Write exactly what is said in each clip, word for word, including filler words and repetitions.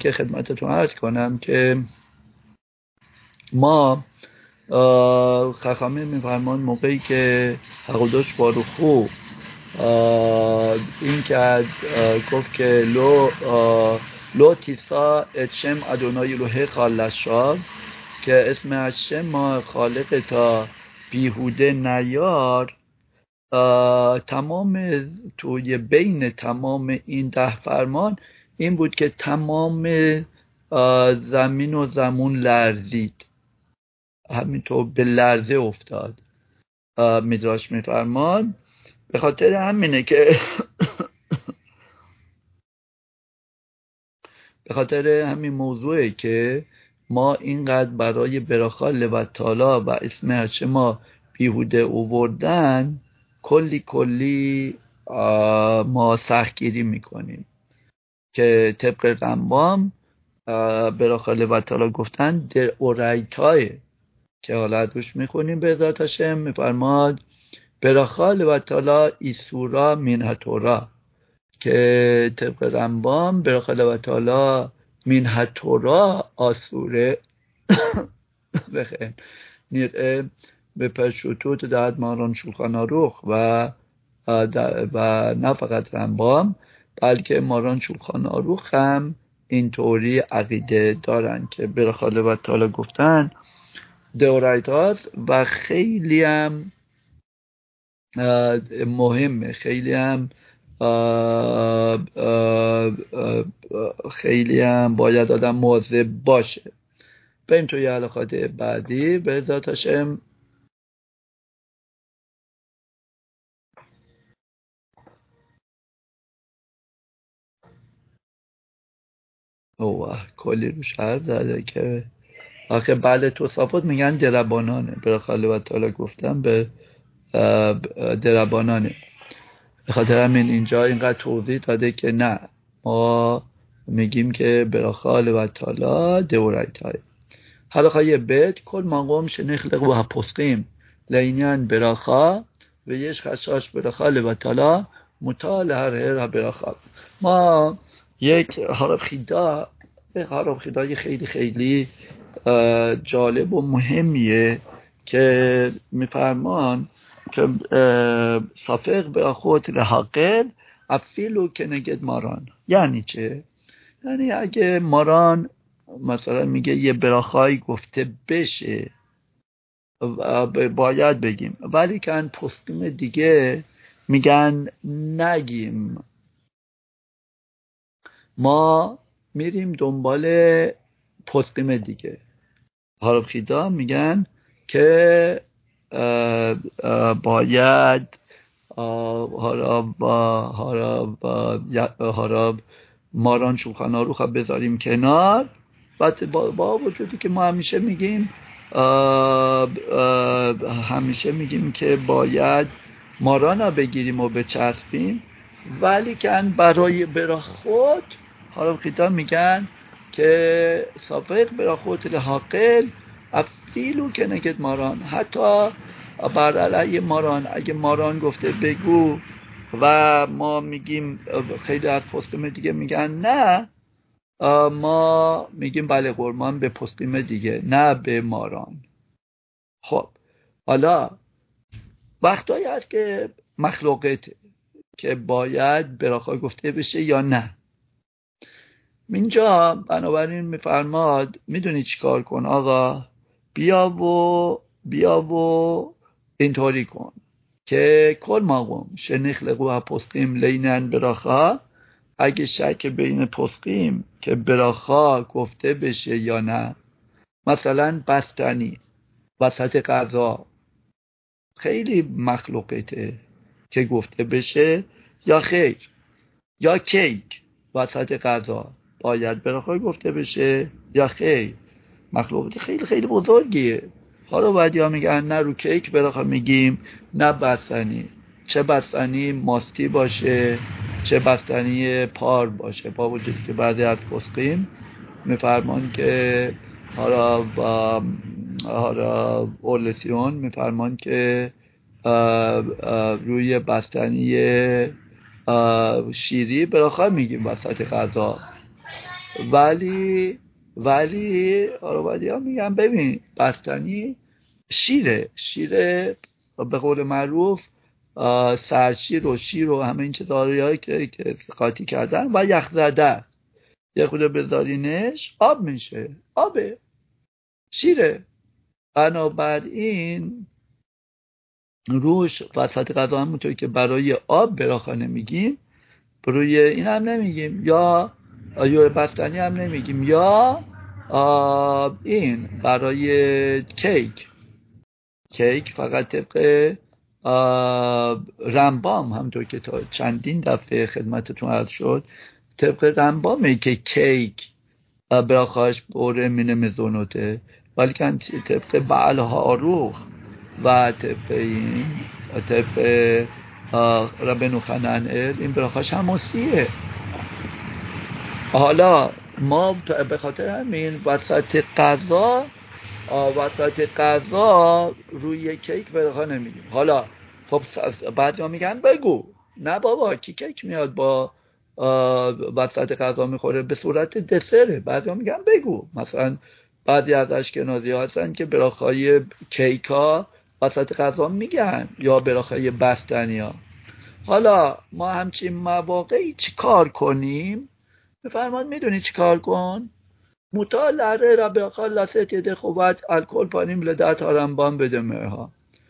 که خدمتتون عرض کنم که ما خخامه میفرمان موقعی که حقودش باروخو این که گفت که لو لو تیسا اتشم ادونای لوه خالشاب که اسم اشم ما خالق تا بیهوده نیار، تمام توی بین تمام این ده فرمان این بود که تمام زمین و زمون لرزید، همینطور به لرزه افتاد. میدراش میفرمان به خاطر همینه که به خاطر همین موضوعه که ما اینقدر برای براخا لوتالا و اسم هچه ما بیهوده اووردن کلی کلی ما سختگیری میکنیم که طبق رمبام براخا لوتالا گفتن در اورایتای که حالا دوش میخونیم به ذات هشم میفرماد براخا لوتالا ایسورا مینهتورا که طبق رمبام براخا لوتالا مینهتورا آسوره بخیر نیره به پشوتوت داد ماران شولخان آروخ و و نه فقط رمبام بلکه ماران شولخان آروخ هم اینطوری عقیده دارن که براخا لوتالا گفتن دورایتاست و خیلی هم مهمه، خیلی هم آه آه آه خیلی هم باید آدم مواظب باشه. بریم توی حلقات بعدی به ذات هشم. اوه کلی روش عرض زده که آخه بله توصافات میگن دربانانه، براخا لوتالا گفتم به دربانانه، به خاطر همین اینجا اینقدر توضیح داده که نه ما میگیم که براخا لوتالا دورایتای. حلقه بید کل مقام شنخلق و هپسقیم لینیان براخا و یش خشاش براخا لوتالا مطال هر هر براخا. ما یک حرف خیدا حرف خیدای خیلی خیلی جالب و مهمیه که میفرمان که صافق براخوت لحقل افیلو که نگد ماران. یعنی چه؟ یعنی اگه ماران مثلا میگه یه براخایی گفته بشه باید بگیم، ولی که ان پستیم دیگه میگن نگیم، ما میریم دنبال پستیم دیگه. حرف خیدا میگن که اه اه باید حراب حراب حراب ماران شولخان آروخ بذاریم کنار، بعد با, با وجودی که ما همیشه میگیم آه آه همیشه میگیم که باید ماران ها بگیریم و بچسبیم، ولی که برای براخوت حرف خیدا میگن که صافق براخوت لحاقل افیلو که نگد ماران، حتی بر علیه ماران اگه ماران گفته بگو و ما میگیم، خیلی از پستیم دیگه میگن نه، ما میگیم بله قربان به پستیم دیگه نه به ماران. خب حالا وقتایی هست که مخلوقته که باید براخا گفته بشه یا نه. اینجا بنابراین میفرماد میدونی چی کار کن آقا، بیا و بیا و اینطوری کن که کل مقام شنخلقو ها پستیم لینن براخا، اگه شک بین پستیم که براخا گفته بشه یا نه، مثلا بستنی وسط غذا خیلی مخلوقته که گفته بشه یا خیر، یا کیک وسط غذا باید براخا گفته بشه یا خیر، مخلوقات خیلی خیلی بزرگیه. حالا بعد یا میگن نه رو کیک براخا میگیم نه بستنی، چه بستنی ماستی باشه چه بستنی پار باشه، با وجودی که بعضی از پسقیم میفرمان که حالا با حالا اورلسیون میفرمان که آه آه روی بستنی شیری براخا میگیم وسط غذا، ولی ولی آروبادی ها میگن ببین بستنی شیره شیره به قول معروف سرشیر و شیر و همه این چیزایی هایی که که قاطی کردن و یخ زده یه خود بذارینش آب میشه، آبه، شیره. بنابراین روش وسط غذا همونطور که برای آب براخانه میگیم روی این هم نمیگیم، یا یا بستنی هم نمیگیم، یا این برای کیک کیک فقط طبق رمبام همونطور که تا چندین دفعه خدمتتون عرض شد طبق رمبامه که کیک براخاش بوره من مزونوته، ولی که طبق بعل هاروخ و طبق این طبق ربنو خننعل این براخاش هموسیه. حالا ما به خاطر همین وسط غذا وسط غذا روی کیک براخا نمیگیم. حالا خب بعد یا میگن بگو نه بابا کی کیک میاد با وسط غذا میخوره، به صورت دسره. بعد یا میگن بگو، مثلا بعضی از اشکنازی ها هستن که براخای کیک ها وسط غذا میگن یا براخای بستنی ها. حالا ما همچین مواقعی چی کار کنیم؟ بفرماد میدونی چی کار کن؟ مطالعه را به خال لست یده خوبت الکل پانیم لدت هارنبان بده مرها.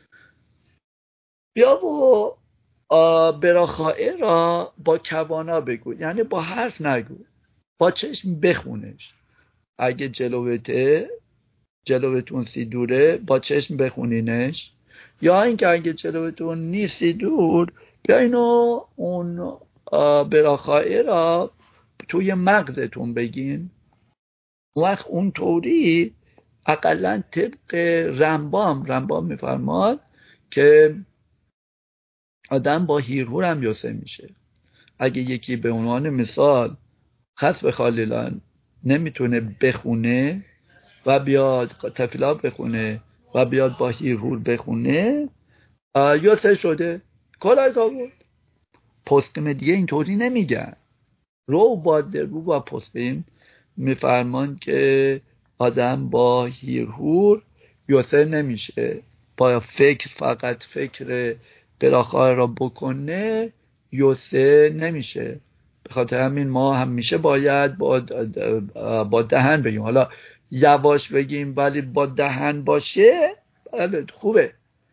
بیا و براخائه را با کوانا بگو، یعنی با حرف نگو، با چشم بخونش. اگه جلوته جلوتون سی دوره با چشم بخونینش، یا اینکه اگه جلوتون نیستی دور بیا اینو اون براخائه را توی مغزتون بگین. وقت اون طوری اقلا طبق رمبام رمبام میفرماد که آدم با هیرهور هم یاسه میشه. اگه یکی به عنوان مثال خسب خالیلان نمیتونه بخونه و بیاد تفیلا بخونه و بیاد با هیرهور بخونه یاسه شده، کلای بود. پستیم دیگه اینطوری نمیگن. رو با درو با پستیم میفرمان که آدم با هیرهور یاسه نمیشه، با فکر فقط فکر براخای را بکنه یاسه نمیشه. به خاطر همین ما همیشه باید با با دهن بگیم. حالا یواش بگیم ولی با دهن باشه بله خوبه،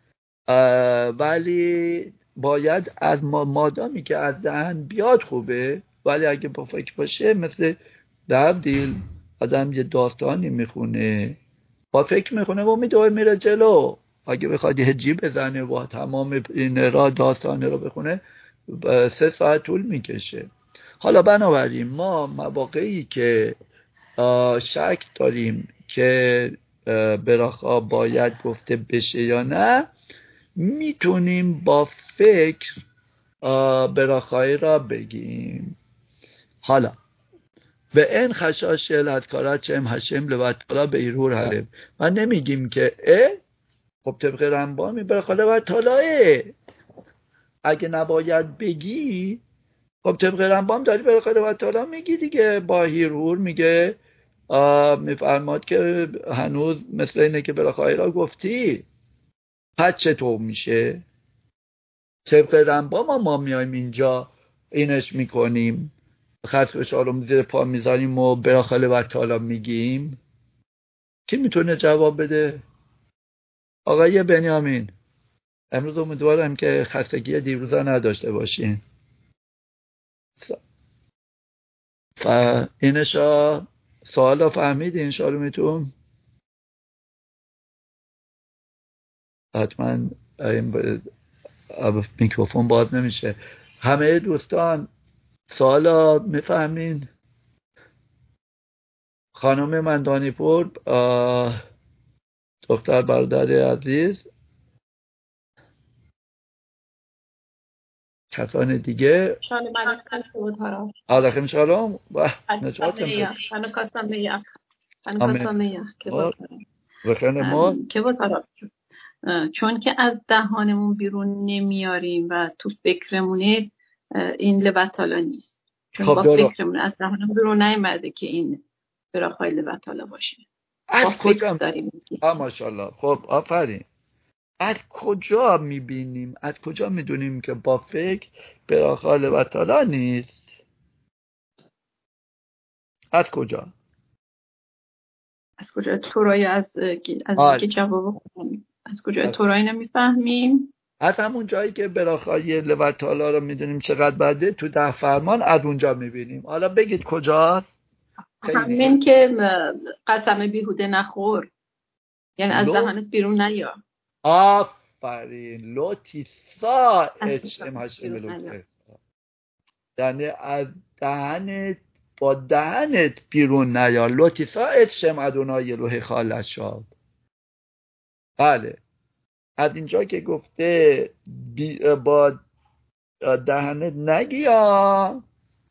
ولی باید از مادامی که از دهن بیاد خوبه، ولی اگه با فکر باشه مثل در دیل آدم یه داستانی میخونه با فکر میخونه و میدوه میره جلو. اگه بخواد یه جی بزنه و تمام این را داستان رو بخونه سه ساعت طول میکشه. حالا بنابراین ما مواقعی که شک داریم که براخا باید گفته بشه یا نه میتونیم با فکر براخای را بگیم. حالا به این خشاش شلت کارت چم هشم لبطالا به ایرور حرم و نمیگیم که اه خب طبق رمبامی براخا لبطالاه اگه نباید بگی خب طبق رمبام داری براخا لبطالا میگی دیگه. با هیرور میگه میفرماد که هنوز مثل اینه که براخای را گفتی، پس چطور میشه؟ طبق رمبام ما میایم اینجا اینش میکنیم، خطفش آروم زیر پا میذاریم و براخاله و تعالی میگیم. کی میتونه جواب بده؟ آقای بنیامین امروز امیدوارم که خستگی دیروزا نداشته باشین. ف اینشا سوالا فهمیدین شارومیتون؟ حتما این میکروفون باز نمیشه. همه دوستان سوالا میفهمین؟ خانم مندانی پور، دختر برادر عزیز، کسان دیگه شالوم علیکم بود هارا علیکم شالوم و نجاتم انا کاسم میا انا کاسم میا که بود بخیر ما که بود هارا چون که از دهانمون بیرون نمیاریم و تو فکرمونه این لبطالا نیست. چون خب با درست. فکرمون از ذهنمون بیرون نیامده که این براخایل و تعالی باشه. از با کجا فکر داریم میگیم. آ ماشاءالله. خب آفرین. از کجا میبینیم، از کجا میدونیم که با فکر براخایل و تعالی نیست؟ از کجا؟ از کجا تورای از از آره. که جواب خوبیم. از کجا از... تورای نمیفهمیم؟ از همون جایی که براخایل و تعالی رو میدونیم چقدر بده تو ده فرمان، از اونجا میبینیم. حالا بگید کجاست؟ همین که قسم بیهوده نخور، یعنی از لو... دهنت بیرون نیا. آفرین. لوتیسا اچم هشم لوتیسا، یعنی از دهنت، با دهنت بیرون نیا. لوتیسا اچم ادونای لوح خالت شاد. بله، از اینجا که گفته بی با دهنت نگیا،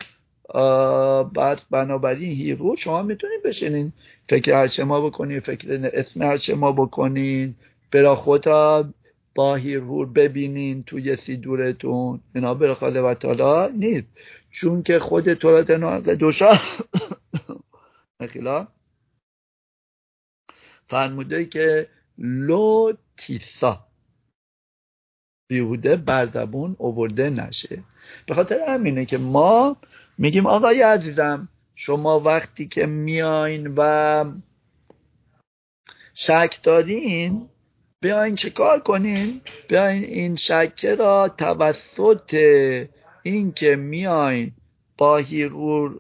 بعد بنابراین هیرو شما میتونید بشینین فکر هشما بکنین، فکر اسم هشما بکنین، برا خودتا با هیرهور ببینین توی سیدورتون. اینا برا خاله و تالا نیست، چون که خود تورات ناقل دوشا نخیلا فرموده که لو تیسا بیهوده بر زبون آورده نشه. به خاطر همینه که ما میگیم آقای عزیزم، شما وقتی که میاین و شک دارین، بیاین چه کار کنین؟ بیاین این شک را توسط این که میاین با هیرور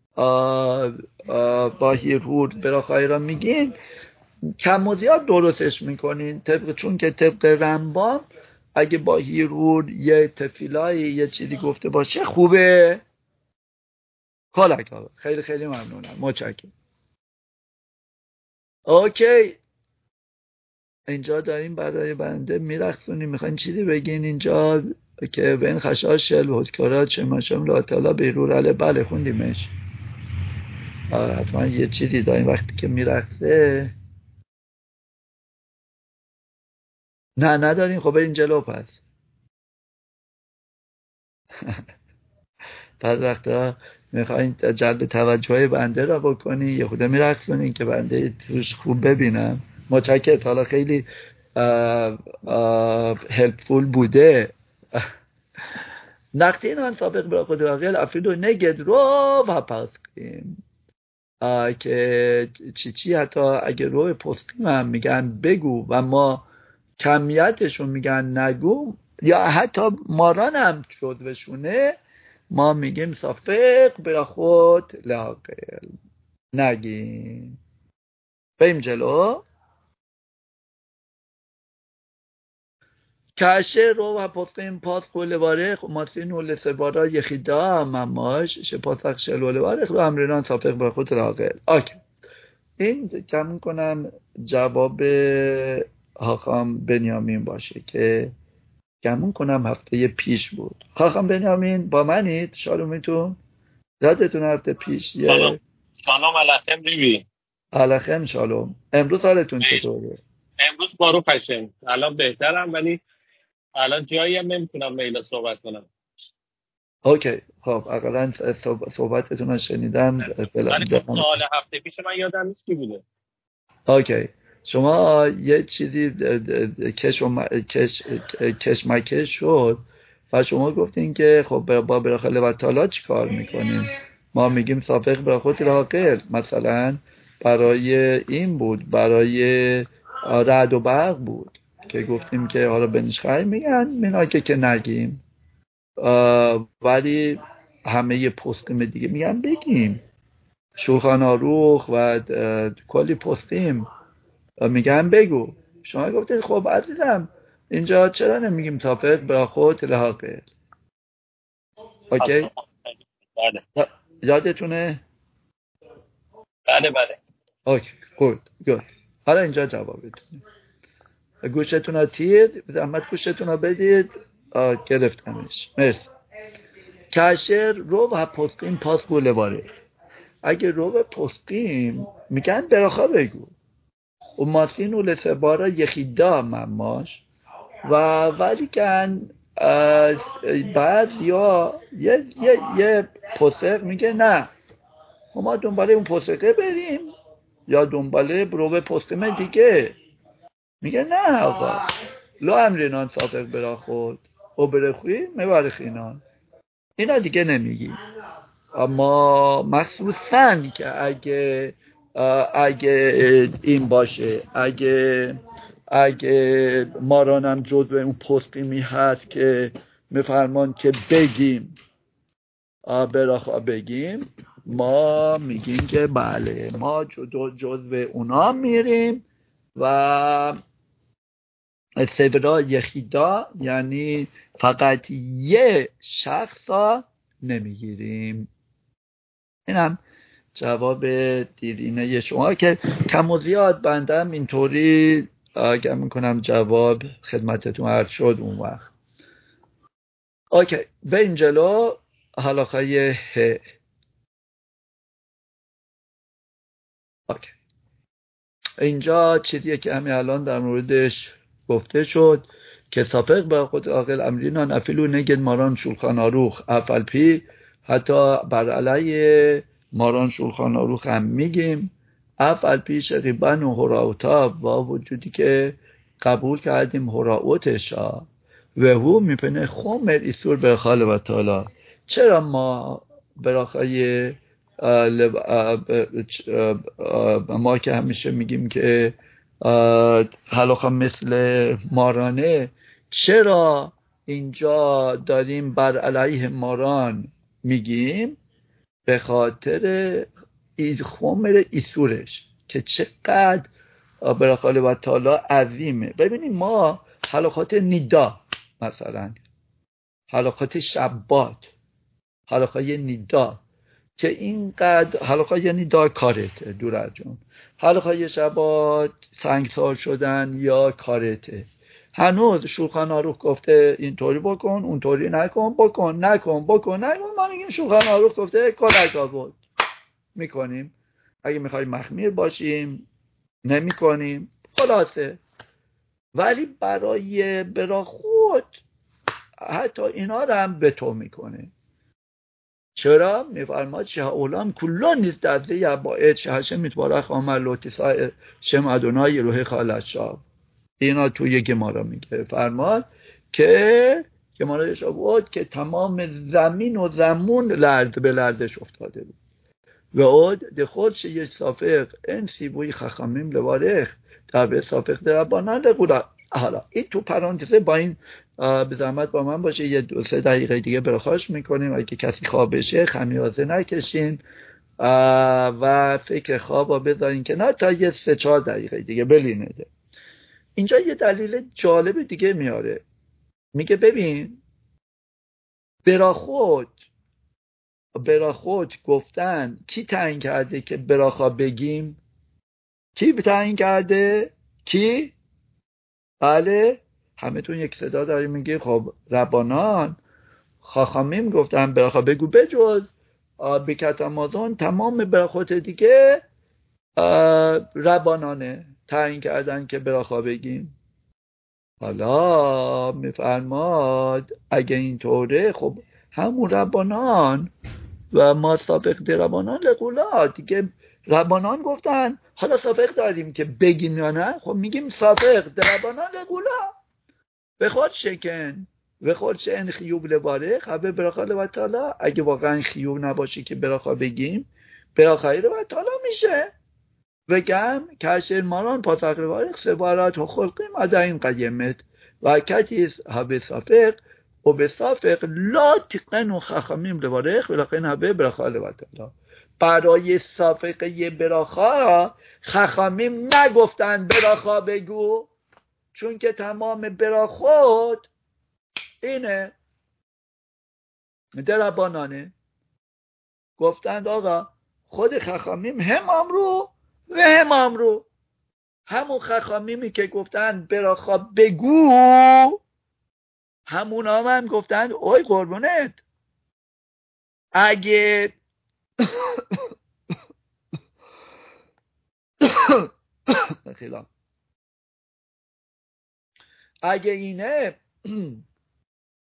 با هیرور براخای را میگین، کم و زیاد درستش میکنین. طبق چون که طبق رمبام اگه با هیرور یه تفیلای یه چیزی گفته باشه خوبه. کالک آقا، خیلی خیلی ممنونم، متشکرم. اوکی، اینجا داریم برای بنده میرخصونیم. میخواین چیزی بگین اینجا که بین خشاش شل و حدکارات شماشم لاتالا بیرور علی؟ بله خوندیمش. حتما یه چیزی داریم وقتی که میرخصه. نه نداریم. خب برین جلو پس. پس وقتا میخواین جلب توجه بنده را بکنی، یه خوده میرخصونین که بنده توش خوب ببینم. متشکرم، حالا خیلی هلپفول بوده. نقطه این سابق برای خود راقیل افریدو نگد رو و پس کن که چی چی حتی اگه روی پستیم هم میگن بگو و ما کمیتشون میگن نگو، یا حتی ماران هم جدوشونه، ما میگیم صافق برای خود لاقل نگیم. بریم جلو. کشه رو و پاسقیم پاس قول بارخ ماسین و لسبارا یخیدا مماش شپاسق شلول بارخ رو امرینان صافق برای خود لاقل. آکه این کمون کنم جواب حاخام بنیامین باشه که گمون کنم هفته پیش بود. حاخام بنیامین با منید؟ شالومیتون یادتون هفته پیش یه سلام سلام علیکم بیبی. علیکم شالوم. امروز حالتون چطوره؟ امروز بارو پشم، الان بهترم، ولی الان جایی هم نمیتونم میلا صحبت کنم. اوکی خب اقلا صحبتتون رو شنیدم. ولی خب سوال هفته پیش من یادم نیست کی بوده. اوکی، شما یه چیزی کش و کش کشمکش شد و شما گفتین که خب با براخله و تالا چی کار میکنیم؟ ما میگیم صافق براخوت لاقل. مثلا برای این بود، برای رعد و برق بود که گفتیم که حالا بنشخای میگن مینا که که نگیم، ولی همه پستیم دیگه میگن بگیم. شوخان آروخ و کلی پستیم میگن بگو. شما گفتید خب عزیزم اینجا چرا نمیگیم صافق براخوت لاقل؟ اوکی؟ بله یادتونه؟ بله بله اوکی گود گود. حالا اینجا جوابتونه. گوشتون رو تیر زحمت گوشتون رو بدید. گرفتمش. مرسی. کشر رو و پستیم پاس گوله باره. اگه رو به پستیم میگن براخا بگو و ماسین و لسبارا یخیدا مماش و ولی کن بعد یا یه یه یه پسق میگه نه ما دنباله اون پسقه بریم یا دنباله رو پسقه دیگه. میگه نه آقا لا امرینان صادق برا خود او برخوی مبارخینان، اینا دیگه نمیگی. اما مخصوصا که اگه اگه این باشه، اگه اگه مارانم جزو اون پسقیمی هست که میفرمان که بگیم براخا بگیم، ما میگیم که بله ما جزو اونا میریم و سبرا یخیدا یعنی فقط یه شخصا نمیگیریم. اینم جواب دیرینه شما که کم و زیاد بندم اینطوری آگه میکنم جواب خدمتتون عرض شد اون وقت. اوکی به این جلو حلاقه ه. اوکی اینجا چیزیه که همین الان در موردش گفته شد که صافق با خود عاقل امرینا نفیلو نگد ماران شولخان آروخ افل پی، حتی بر علیه ماران شولخان آروخ هم میگیم افل پی شقیبن و هراوتا با وجودی که قبول کردیم هراوتش ها و هو میپنه خومر ایسور برخال و تالا. چرا ما براخای ما که همیشه میگیم که حلاقه مثل مارانه، چرا اینجا داریم بر علیه ماران میگیم؟ به خاطر خمر ایسورش که چقدر برخال و تعالی عظیمه. ببینید ما حلقات نیدا مثلا حلقات شبات حلقه نیدا که اینقدر حلقه یعنی دا کارته دور از جون، حلقه شبات سنگسار شدن یا کارته، هنوز شولخان آروخ گفته اینطوری بکن اونطوری نکن، بکن نکن بکن نکن، ما میگیم شولخان آروخ گفته کلکا بود میکنیم، اگه میخوای مخمیر باشیم نمی کنیم خلاصه. ولی برای برا خود حتی اینا رو هم به تو میکنه. چرا؟ میفرماد شه اولام کلان نیست دزده یا باید شه هشم میتبارخ آمر لوتیسا شم ادونای روح خالت شاب. اینا توی گمارا میگه فرماد که گمارا شاب بود که تمام زمین و زمون لرز به لرزش افتاده بود و اود دخول شه یه صافق این سیبوی خخامیم لبارخ در به صافق در بانند قولا. حالا این تو پرانتزه با این به زحمت با من باشه یه دو سه دقیقه دیگه برخواش میکنیم، اگه کسی خواب بشه خمیازه نکشین و فکر خوابا بذارین که نه تا یه سه چهار دقیقه دیگه بلینده. اینجا یه دلیل جالب دیگه میاره، میگه ببین برا خود برا خود گفتن کی تعیین کرده که براخا بگیم؟ کی تعیین کرده؟ کی؟ بله همه تون یک صدا داری میگه خب ربانان خاخامیم گفتن براخا بگو، بجز بکت آمازون تمام براخوت دیگه ربانانه تعیین کردن که براخا بگیم. حالا میفرماد اگه اینطوره خب همون ربانان و ما صافق دربانان لقولا دیگه ربانان گفتن حالا صافق داریم که بگیم یا نه؟ خب میگیم صافق دربانان لقولا به خود شکن به خود شن خیوب لباره خبه براخاله و تالا. اگه واقعا خیوب نباشه که براخا بگیم براخایی رو و تالا میشه وگم کشر ماران پاسخ روارق سبارات و خلقیم اداین قیمت و کتیز هبه صافق و به صافق لا تقن و خخامیم لبارخ ولقین هبه براخاله و تالا. برای صافقه براخا خخامیم نگفتن براخا بگو، چون که تمام براخود اینه دربانانه. گفتند آقا خود خخامیم هم امرو و هم امرو، همون خخامیمی که گفتن براخا بگو همون هم, هم گفتن اوی قربونت اگه خیلی اگه اینه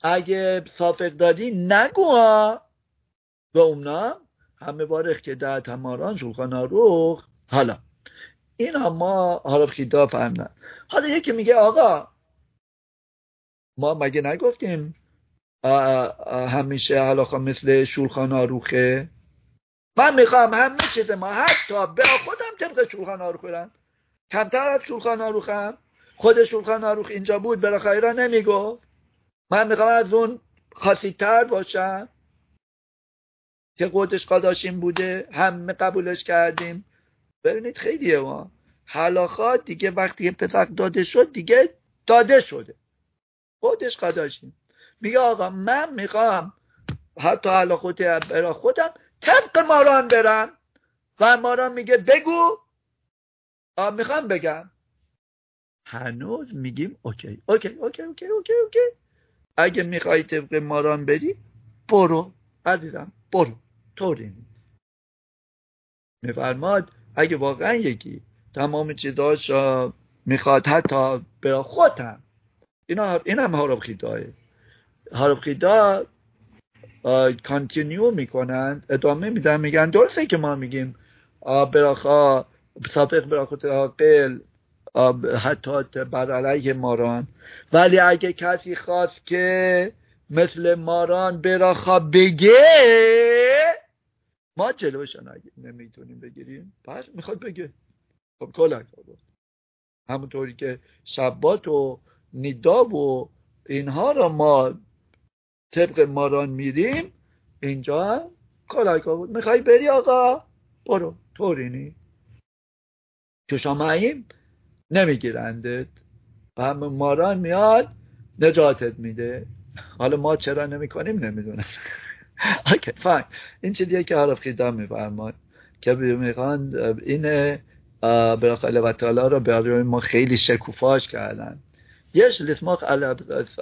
اگه صافق دادی نگو ها. و اونا همه بارخ که ده تماران شولخان آروخ. حالا این هم ما حالا خیدا فهمدن. حالا یکی میگه آقا ما مگه نگفتیم همیشه حلاخا مثل شولخان آروخه؟ من میخوام همه چیز ما حتی به خودم طبق شولخان آروخ برم، کمتر از شولخان آروخم. خود شولخان آروخ اینجا بود برای خیرا نمیگو، من میخوام از اون خاصیتر باشم که قدش قاداشیم بوده، همه قبولش کردیم. ببینید خیلیه ما حلاخات دیگه وقتی پسر داده شد دیگه داده شده، قدش قاداشیم. میگه آقا من میخوام حتی حلاخوت برا خودم طبق ماران برم و ماران میگه بگو، میخوام بگم. هنوز میگیم اوکی اوکی اوکی اوکی اوکی اوکی اگه میخوای طبق ماران بری برو عزیزم برو، طوری نیست. میفرماد اگه واقعا یکی تمام چیزاش میخواد حتی برا خودم، اینا این هم حرب خیداه حرب خیداه کانتینیو میکنن، ادامه میدن، میگن درسته که ما میگیم براخا صافق براخوت عاقل حتی بر علیه ماران، ولی اگه کسی خواست که مثل ماران براخا بگه ما جلوشن اگه نمیتونیم بگیریم پس میخواد بگه. خب کلک همونطوری که شبات و نیداب و اینها را ما طبق ماران میریم، اینجا کلک بود میخوای بری آقا برو، طوری نی تو شماییم نمیگیرندت و هم ماران میاد نجاتت میده. حالا ما چرا نمیکنیم نمیدونم. اوکی فاین. این چیزیه که حرف خیدام میفرماد که میخوان اینه براخاله و تعالی را برای ما خیلی شکوفاش کردن. یش لسماخ علا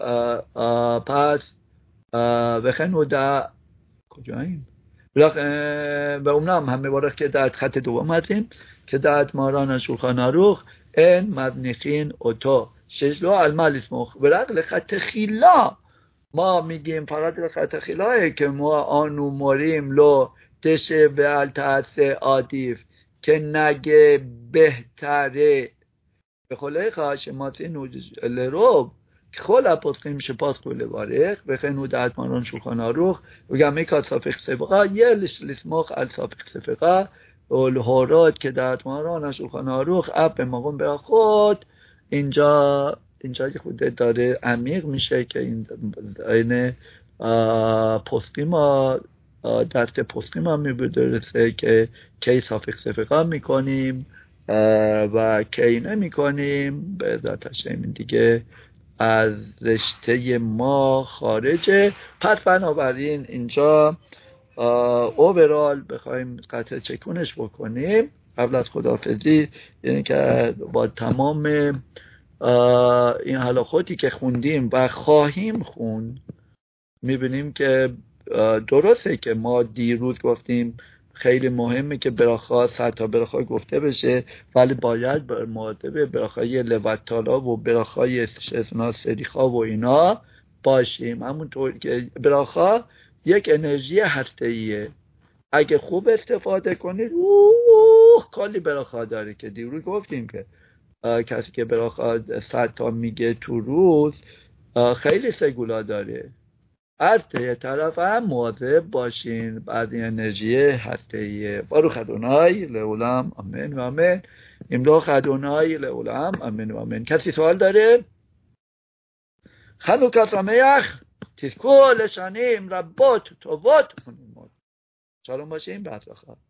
پس بخن و دا کجاییم به اونم هم میبارک که داد خط دوم هستیم که داد ماران شولخان آروخ این مبنیخین اوتو شجلو المال اسمخ برق خط خیلا. ما میگیم فقط خط خیلاه که ما آنو ماریم لو تشه به التحس عادیف که نگه بهتره به خلای خاشماتی نوجش لروب که خلا پسخیم شپاس کوله بارخ بخی نو دعت ماران شولخان آروخ بگم ایکا صافق سفقه یه لسماخ الصافق سفقه الهارات که دعت ماران شولخان آروخ اب به مقام برا خود. اینجا اینجا که خود داره عمیق میشه که این این پستیما دست پستیما میبودرسه که کی صافق سفقه میکنیم و کی نمیکنیم به ذاتش این دیگه از رشته ما خارجه. پس بنابراین اینجا اوورال بخوایم قطع چکونش بکنیم قبل از خداحافظی، یعنی که با تمام این حلاخاتی که خوندیم و خواهیم خون میبینیم که درسته که ما دیروز گفتیم خیلی مهمه که براخا حتی براخا گفته بشه، ولی باید بر معادبه براخای لوتالا و براخای استشنا سریخا و اینا باشیم. همونطور که براخا یک انرژی هسته‌ایه، اگه خوب استفاده کنید اوه کلی براخا داره که دیروز گفتیم که کسی که براخا صد تا میگه تو روز خیلی سگولا داره. از یه طرف هم مواظب باشین بعد این انرژی هسته‌ایه. باروخ ادونای لعولم آمین و آمین. املاخ ادونای لعولم آمین و آمین. کسی سوال داره؟ خنوکا سمیخ تیسکو لشانیم ربات توات. شالوم باشین بعد بخواه.